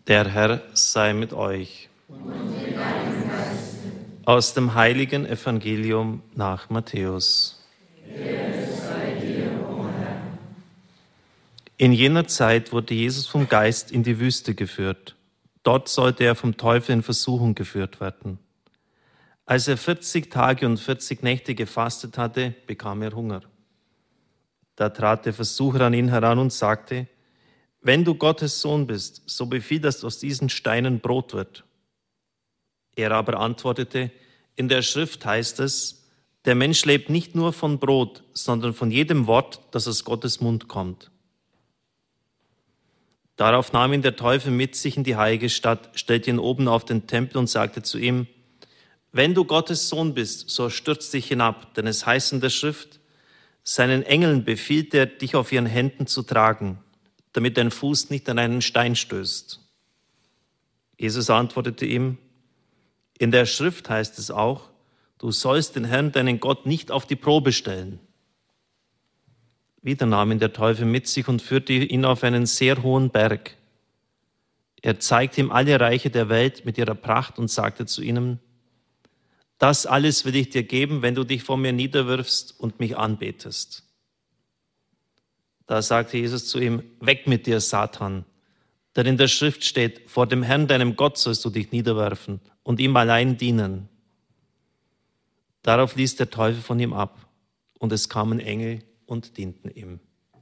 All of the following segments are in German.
Der Herr sei mit euch. Aus dem heiligen Evangelium nach Matthäus. In jener Zeit wurde Jesus vom Geist in die Wüste geführt. Dort sollte er vom Teufel in Versuchung geführt werden. Als er 40 Tage und 40 Nächte gefastet hatte, bekam er Hunger. Da trat der Versucher an ihn heran und sagte: Wenn du Gottes Sohn bist, so befiehl, dass aus diesen Steinen Brot wird. Er aber antwortete: In der Schrift heißt es, der Mensch lebt nicht nur von Brot, sondern von jedem Wort, das aus Gottes Mund kommt. Darauf nahm ihn der Teufel mit sich in die heilige Stadt, stellte ihn oben auf den Tempel und sagte zu ihm: Wenn du Gottes Sohn bist, so stürz dich hinab, denn es heißt in der Schrift, seinen Engeln befiehlt er, dich auf ihren Händen zu tragen, damit dein Fuß nicht an einen Stein stößt. Jesus antwortete ihm: In der Schrift heißt es auch, du sollst den Herrn, deinen Gott, nicht auf die Probe stellen. Wieder nahm ihn der Teufel mit sich und führte ihn auf einen sehr hohen Berg. Er zeigte ihm alle Reiche der Welt mit ihrer Pracht und sagte zu ihnen: Das alles will ich dir geben, wenn du dich vor mir niederwirfst und mich anbetest. Da sagte Jesus zu ihm: Weg mit dir, Satan, denn in der Schrift steht, vor dem Herrn, deinem Gott, sollst du dich niederwerfen und ihm allein dienen. Darauf ließ der Teufel von ihm ab, und es kamen Engel und dienten ihm.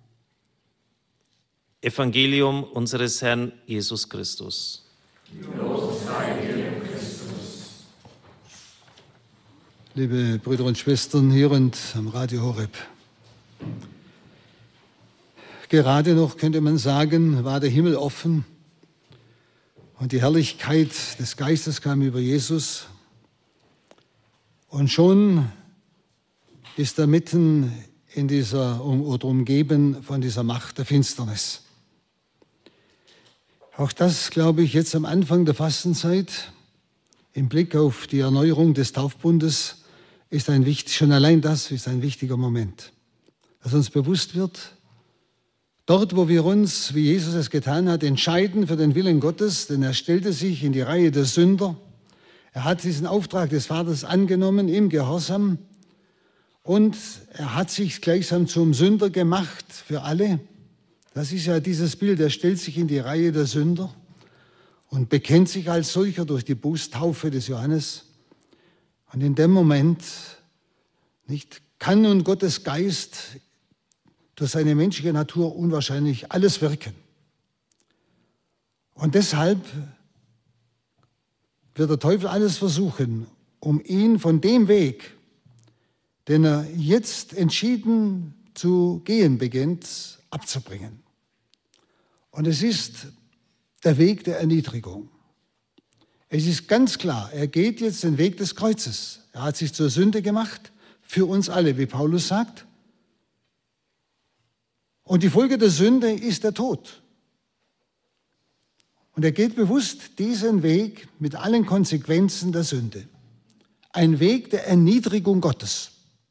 Evangelium unseres Herrn Jesus Christus. Lob sei dir, Christus. Liebe Brüder und Schwestern hier und am Radio Horeb. Gerade noch, könnte man sagen, war der Himmel offen und die Herrlichkeit des Geistes kam über Jesus. Und schon ist er mitten in dieser, oder umgeben von dieser Macht der Finsternis. Auch das, glaube ich, jetzt am Anfang der Fastenzeit, im Blick auf die Erneuerung des Taufbundes, ist schon allein das ist ein wichtiger Moment. Dass uns bewusst wird, dort, wo wir uns, wie Jesus es getan hat, entscheiden für den Willen Gottes, denn er stellte sich in die Reihe der Sünder. Er hat diesen Auftrag des Vaters angenommen im Gehorsam und er hat sich gleichsam zum Sünder gemacht für alle. Das ist ja dieses Bild, er stellt sich in die Reihe der Sünder und bekennt sich als solcher durch die Bußtaufe des Johannes. Und in dem Moment kann nun Gottes Geist durch seine menschliche Natur unwahrscheinlich alles wirken. Und deshalb wird der Teufel alles versuchen, um ihn von dem Weg, den er jetzt entschieden zu gehen beginnt, abzubringen. Und es ist der Weg der Erniedrigung. Es ist ganz klar, er geht jetzt den Weg des Kreuzes. Er hat sich zur Sünde gemacht, für uns alle, wie Paulus sagt. Und die Folge der Sünde ist der Tod. Und er geht bewusst diesen Weg mit allen Konsequenzen der Sünde. Ein Weg der Erniedrigung Gottes.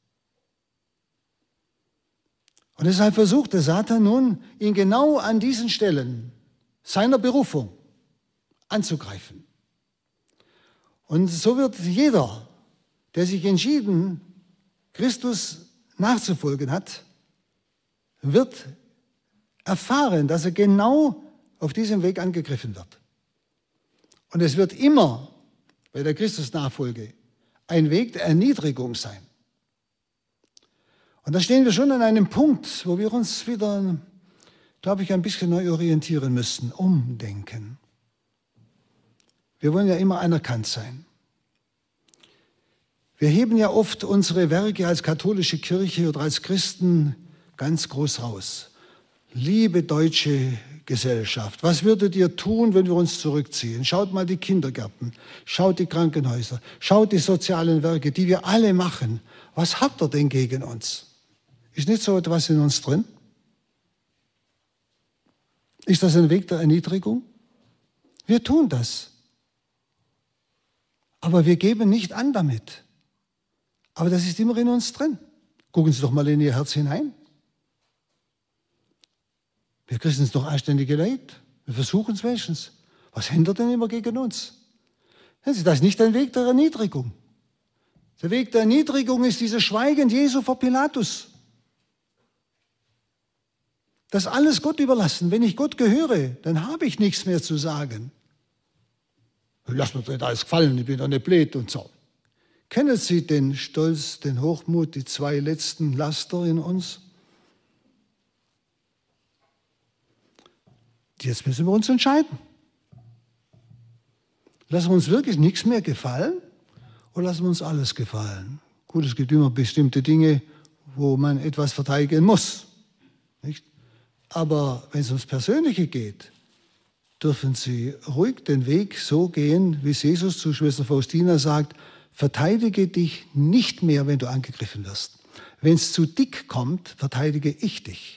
Und deshalb versucht der Satan nun, ihn genau an diesen Stellen seiner Berufung anzugreifen. Und so wird jeder, der sich entschieden, Christus nachzufolgen hat, wird erfahren, dass er genau auf diesem Weg angegriffen wird. Und es wird immer bei der Christusnachfolge ein Weg der Erniedrigung sein. Und da stehen wir schon an einem Punkt, wo wir uns wieder, glaube ich, ein bisschen neu orientieren müssen, umdenken. Wir wollen ja immer anerkannt sein. Wir heben ja oft unsere Werke als katholische Kirche oder als Christen ganz groß raus. Liebe deutsche Gesellschaft, was würdet ihr tun, wenn wir uns zurückziehen? Schaut mal die Kindergärten, schaut die Krankenhäuser, schaut die sozialen Werke, die wir alle machen. Was habt ihr denn gegen uns? Ist nicht so etwas in uns drin? Ist das ein Weg der Erniedrigung? Wir tun das. Aber wir geben nicht an damit. Aber das ist immer in uns drin. Gucken Sie doch mal in Ihr Herz hinein. Wir Christen sind doch anständige Leute. Wir versuchen es wenigstens. Was hindert denn immer gegen uns? Das ist nicht ein Weg der Erniedrigung. Der Weg der Erniedrigung ist dieses Schweigen Jesu vor Pilatus. Das alles Gott überlassen. Wenn ich Gott gehöre, dann habe ich nichts mehr zu sagen. Lass mir das alles gefallen, ich bin doch nicht blöd und so. Kennen Sie den Stolz, den Hochmut, die zwei letzten Laster in uns? Jetzt müssen wir uns entscheiden. Lassen wir uns wirklich nichts mehr gefallen oder lassen wir uns alles gefallen? Gut, es gibt immer bestimmte Dinge, wo man etwas verteidigen muss. Nicht? Aber wenn es ums Persönliche geht, dürfen Sie ruhig den Weg so gehen, wie Jesus zu Schwester Faustina sagt, verteidige dich nicht mehr, wenn du angegriffen wirst. Wenn es zu dick kommt, verteidige ich dich.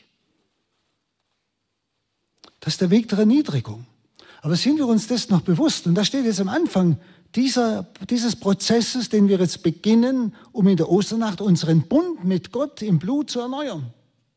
Das ist der Weg der Erniedrigung. Aber sind wir uns das noch bewusst? Und das steht jetzt am Anfang dieses Prozesses, den wir jetzt beginnen, um in der Osternacht unseren Bund mit Gott im Blut zu erneuern.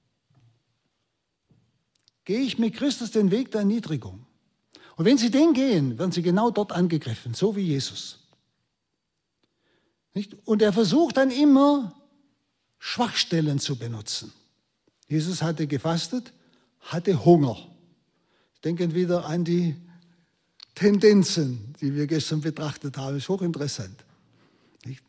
Gehe ich mit Christus den Weg der Erniedrigung? Und wenn Sie den gehen, werden Sie genau dort angegriffen, so wie Jesus. Nicht? Und er versucht dann immer, Schwachstellen zu benutzen. Jesus hatte gefastet, hatte Hunger. Denken wieder an die Tendenzen, die wir gestern betrachtet haben. Das ist hochinteressant. Nicht?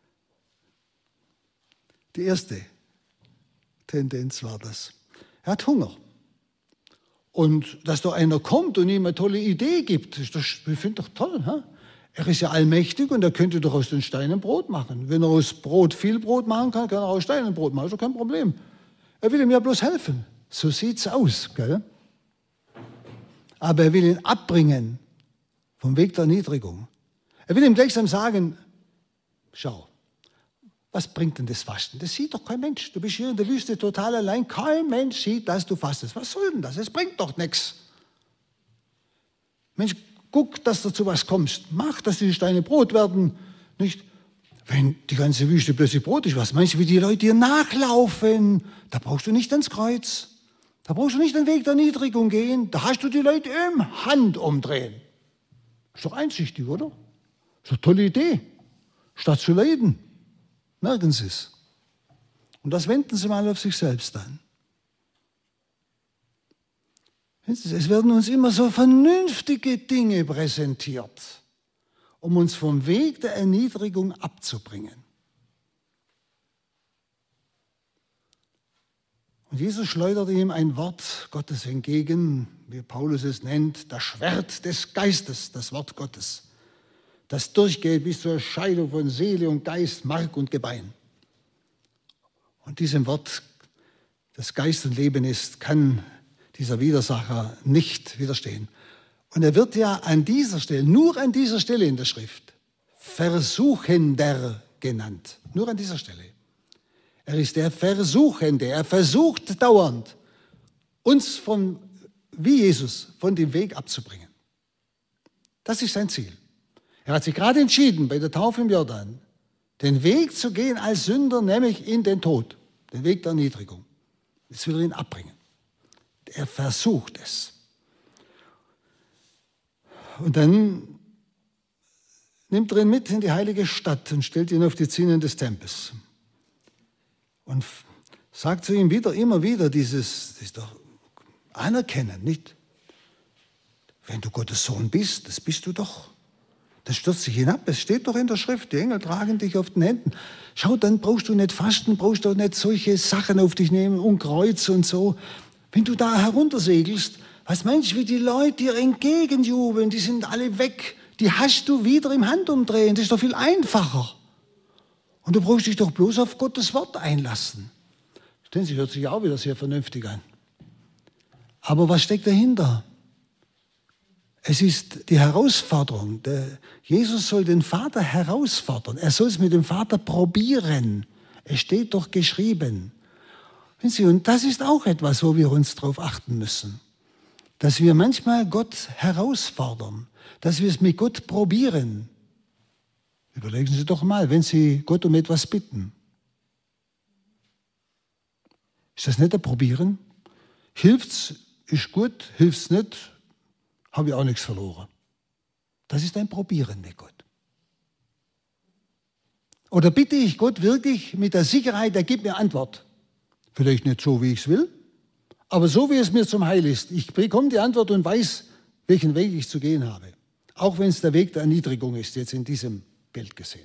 Die erste Tendenz war das. Er hat Hunger. Und dass da einer kommt und ihm eine tolle Idee gibt, ich finde doch toll. He? Er ist ja allmächtig und er könnte doch aus den Steinen Brot machen. Wenn er aus Brot viel Brot machen kann, kann er aus Steinen Brot machen. Das ist doch kein Problem. Er will ihm ja bloß helfen. So sieht's aus. Gell? Aber er will ihn abbringen vom Weg der Erniedrigung. Er will ihm gleichsam sagen, schau, was bringt denn das Fasten? Das sieht doch kein Mensch. Du bist hier in der Wüste total allein. Kein Mensch sieht, dass du fastest. Was soll denn das? Es bringt doch nichts. Mensch, guck, dass du zu was kommst. Mach, dass die Steine Brot werden. Nicht, wenn die ganze Wüste plötzlich Brot ist, was meinst du, wie die Leute dir nachlaufen? Da brauchst du nicht ans Kreuz. Da brauchst du nicht den Weg der Erniedrigung gehen. Da hast du die Leute im Handumdrehen. Ist doch einsichtig, oder? Ist doch eine tolle Idee. Statt zu leiden. Merken Sie es. Und das wenden Sie mal auf sich selbst an. Es werden uns immer so vernünftige Dinge präsentiert, um uns vom Weg der Erniedrigung abzubringen. Und Jesus schleudert ihm ein Wort Gottes entgegen, wie Paulus es nennt, das Schwert des Geistes, das Wort Gottes, das durchgeht bis zur Scheidung von Seele und Geist, Mark und Gebein. Und diesem Wort, das Geist und Leben ist, kann dieser Widersacher nicht widerstehen. Und er wird ja an dieser Stelle, nur an dieser Stelle in der Schrift, Versuchender genannt. Nur an dieser Stelle. Er ist der Versuchende. Er versucht dauernd, uns wie Jesus von dem Weg abzubringen. Das ist sein Ziel. Er hat sich gerade entschieden, bei der Taufe im Jordan, den Weg zu gehen als Sünder, nämlich in den Tod, den Weg der Erniedrigung. Jetzt will er ihn abbringen. Er versucht es. Und dann nimmt er ihn mit in die heilige Stadt und stellt ihn auf die Zinnen des Tempels. Und sagt zu ihm immer wieder das ist doch anerkennen, nicht? Wenn du Gottes Sohn bist, das bist du doch. Das stürzt sich hinab, es steht doch in der Schrift, die Engel tragen dich auf den Händen. Schau, dann brauchst du nicht fasten, brauchst du nicht solche Sachen auf dich nehmen und Kreuz und so. Wenn du da heruntersegelst, was meinst du, wie die Leute dir entgegenjubeln, die sind alle weg, die hast du wieder im Handumdrehen, das ist doch viel einfacher. Und du brauchst dich doch bloß auf Gottes Wort einlassen. Verstehen Sie, hört sich auch wieder sehr vernünftig an. Aber was steckt dahinter? Es ist die Herausforderung. Jesus soll den Vater herausfordern. Er soll es mit dem Vater probieren. Es steht doch geschrieben. Und das ist auch etwas, wo wir uns darauf achten müssen. Dass wir manchmal Gott herausfordern. Dass wir es mit Gott probieren. Überlegen Sie doch mal, wenn Sie Gott um etwas bitten. Ist das nicht ein Probieren? Hilft's, ist gut, hilft's nicht, habe ich auch nichts verloren. Das ist ein Probieren mit Gott. Oder bitte ich Gott wirklich mit der Sicherheit, er gibt mir Antwort. Vielleicht nicht so, wie ich es will, aber so, wie es mir zum Heil ist. Ich bekomme die Antwort und weiß, welchen Weg ich zu gehen habe. Auch wenn es der Weg der Erniedrigung ist, jetzt in diesem Bild gesehen.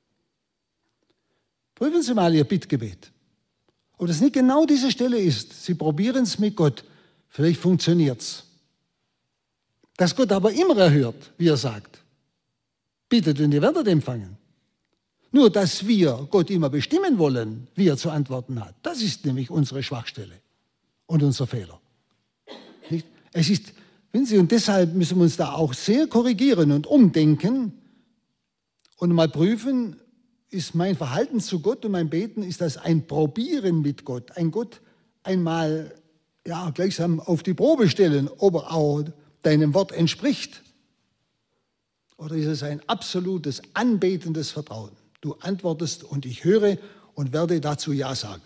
Prüfen Sie mal Ihr Bittgebet. Ob das nicht genau diese Stelle ist. Sie probieren es mit Gott. Vielleicht funktioniert es. Dass Gott aber immer erhört, wie er sagt. Bittet und ihr werdet empfangen. Nur, dass wir Gott immer bestimmen wollen, wie er zu antworten hat. Das ist nämlich unsere Schwachstelle und unser Fehler. Nicht? Es ist, wenn Sie, und deshalb müssen wir uns da auch sehr korrigieren und umdenken und mal prüfen, ist mein Verhalten zu Gott und mein Beten, ist das ein Probieren mit Gott, ein Gott einmal gleichsam auf die Probe stellen, ob er auch deinem Wort entspricht? Oder ist es ein absolutes, anbetendes Vertrauen? Du antwortest und ich höre und werde dazu Ja sagen.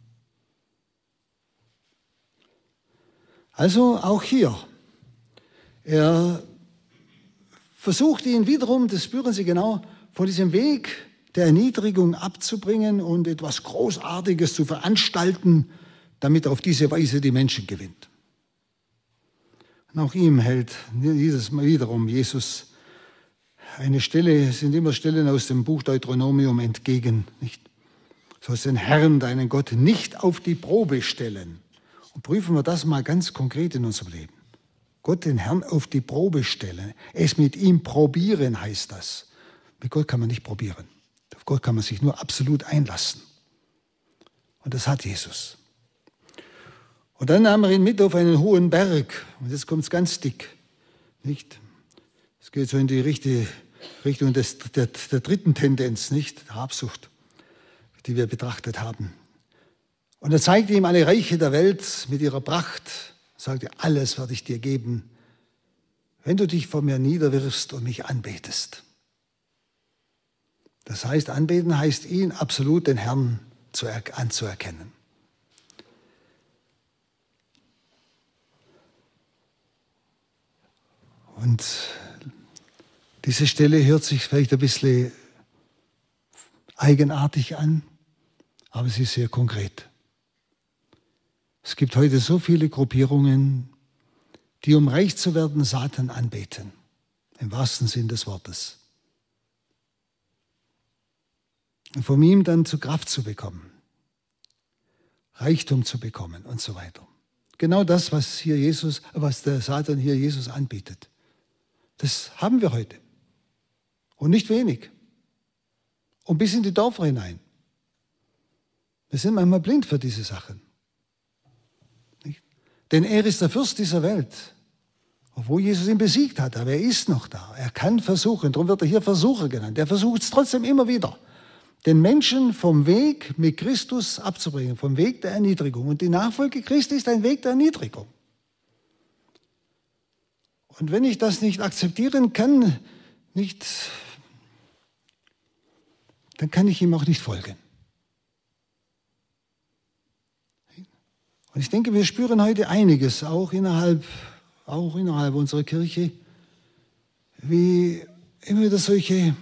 Also auch hier. Er versucht ihn wiederum, das spüren Sie genau, von diesem Weg der Erniedrigung abzubringen und etwas Großartiges zu veranstalten, damit er auf diese Weise die Menschen gewinnt. Und auch ihm hält dieses Mal wiederum Jesus eine Stelle, es sind immer Stellen aus dem Buch Deuteronomium entgegen, nicht? Du sollst den Herrn, deinen Gott, nicht auf die Probe stellen. Und prüfen wir das mal ganz konkret in unserem Leben. Gott, den Herrn, auf die Probe stellen. Es mit ihm probieren heißt das. Mit Gott kann man nicht probieren. Auf Gott kann man sich nur absolut einlassen. Und das hat Jesus. Und dann nahm er ihn mit auf einen hohen Berg. Und jetzt kommt es ganz dick. Nicht? Es geht so in die Richtung der dritten Tendenz, nicht? Der Habsucht, die wir betrachtet haben. Und er zeigte ihm alle Reiche der Welt mit ihrer Pracht, sagte, alles werde ich dir geben, wenn du dich vor mir niederwirfst und mich anbetest. Das heißt, anbeten heißt, ihn absolut den Herrn anzuerkennen. Und diese Stelle hört sich vielleicht ein bisschen eigenartig an, aber sie ist sehr konkret. Es gibt heute so viele Gruppierungen, die, um reich zu werden, Satan anbeten, im wahrsten Sinn des Wortes. Und von ihm dann zu Kraft zu bekommen, Reichtum zu bekommen und so weiter. Genau das, was der Satan hier Jesus anbietet. Das haben wir heute. Und nicht wenig. Und bis in die Dörfer hinein. Wir sind manchmal blind für diese Sachen. Nicht? Denn er ist der Fürst dieser Welt. Obwohl Jesus ihn besiegt hat, aber er ist noch da. Er kann versuchen, darum wird er hier Versucher genannt. Er versucht es trotzdem immer wieder, den Menschen vom Weg mit Christus abzubringen, vom Weg der Erniedrigung. Und die Nachfolge Christi ist ein Weg der Erniedrigung. Und wenn ich das nicht akzeptieren kann, dann kann ich ihm auch nicht folgen. Und ich denke, wir spüren heute einiges, auch innerhalb unserer Kirche, wie immer wieder solche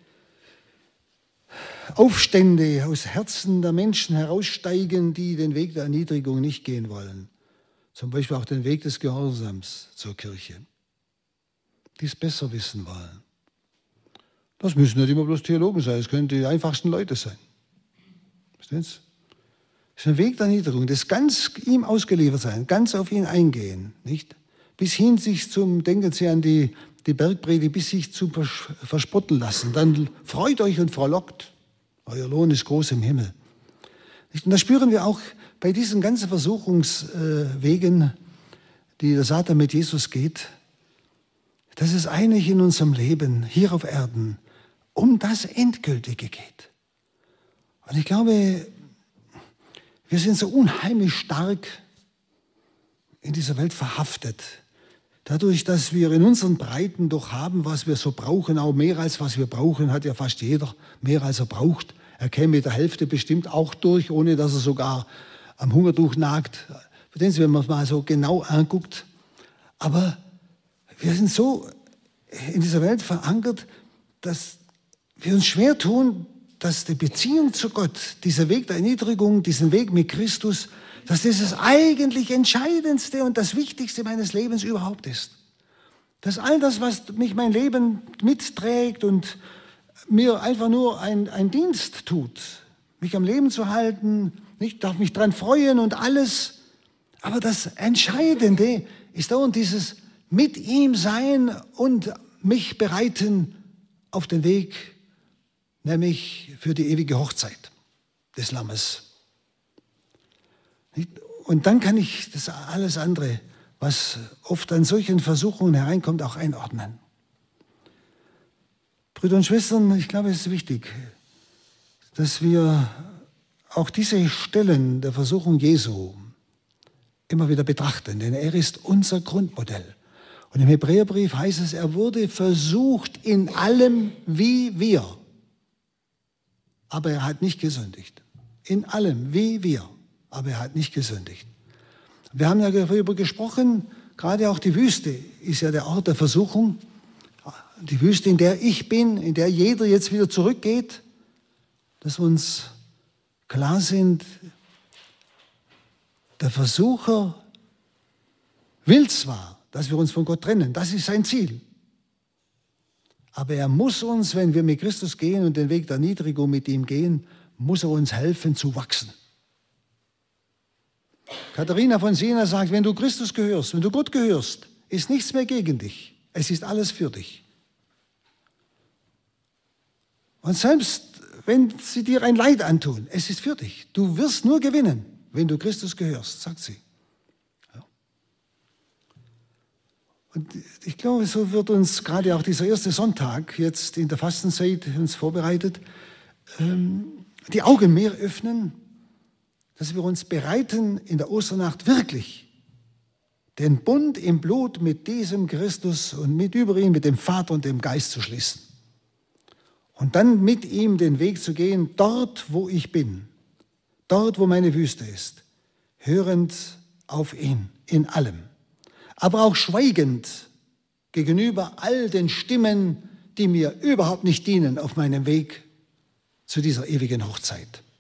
Aufstände aus Herzen der Menschen heraussteigen, die den Weg der Erniedrigung nicht gehen wollen. Zum Beispiel auch den Weg des Gehorsams zur Kirche, die es besser wissen wollen. Das müssen nicht immer bloß Theologen sein, es können die einfachsten Leute sein. Verstehen Sie? Das ist ein Weg der Erniedrigung, das ganz ihm ausgeliefert sein, ganz auf ihn eingehen, nicht? Bis hin sich denken Sie an die Bergpredigt, bis sich zum Verspotten lassen. Dann freut euch und frohlockt. Euer Lohn ist groß im Himmel. Und das spüren wir auch bei diesen ganzen Versuchungswegen, die der Satan mit Jesus geht, dass es eigentlich in unserem Leben hier auf Erden um das Endgültige geht. Und ich glaube, wir sind so unheimlich stark in dieser Welt verhaftet. Dadurch, dass wir in unseren Breiten doch haben, was wir so brauchen, auch mehr als was wir brauchen, hat ja fast jeder mehr als er braucht. Er käme mit der Hälfte bestimmt auch durch, ohne dass er sogar am Hungertuch nagt. Verstehen Sie, wenn man es mal so genau anguckt. Aber wir sind so in dieser Welt verankert, dass wir uns schwer tun, dass die Beziehung zu Gott, dieser Weg der Erniedrigung, diesen Weg mit Christus, dass das eigentlich Entscheidendste und das Wichtigste meines Lebens überhaupt ist. Dass all das, was mich mein Leben mitträgt und mir einfach nur ein Dienst tut, mich am Leben zu halten, ich darf mich dran freuen und alles. Aber das Entscheidende ist dauernd dieses mit ihm sein und mich bereiten auf den Weg, nämlich für die ewige Hochzeit des Lammes. Und dann kann ich das alles andere, was oft an solchen Versuchungen hereinkommt, auch einordnen. Brüder und Schwestern, ich glaube, es ist wichtig, dass wir auch diese Stellen der Versuchung Jesu immer wieder betrachten, denn er ist unser Grundmodell. Und im Hebräerbrief heißt es, er wurde versucht in allem wie wir, aber er hat nicht gesündigt. In allem wie wir, aber er hat nicht gesündigt. Wir haben ja darüber gesprochen, gerade auch die Wüste ist ja der Ort der Versuchung. Die Wüste, in der ich bin, in der jeder jetzt wieder zurückgeht, dass wir uns klar sind, der Versucher will zwar, dass wir uns von Gott trennen, das ist sein Ziel. Aber er muss uns, wenn wir mit Christus gehen und den Weg der Erniedrigung mit ihm gehen, muss er uns helfen zu wachsen. Katharina von Siena sagt, wenn du Christus gehörst, wenn du Gott gehörst, ist nichts mehr gegen dich. Es ist alles für dich. Und selbst wenn sie dir ein Leid antun, es ist für dich. Du wirst nur gewinnen, wenn du Christus gehörst, sagt sie. Ja. Und ich glaube, so wird uns gerade auch dieser erste Sonntag jetzt in der Fastenzeit uns vorbereitet, die Augen mehr öffnen, dass wir uns bereiten, in der Osternacht wirklich den Bund im Blut mit diesem Christus und über ihn, mit dem Vater und dem Geist zu schließen. Und dann mit ihm den Weg zu gehen, dort, wo ich bin, dort, wo meine Wüste ist, hörend auf ihn in allem, aber auch schweigend gegenüber all den Stimmen, die mir überhaupt nicht dienen auf meinem Weg zu dieser ewigen Hochzeit.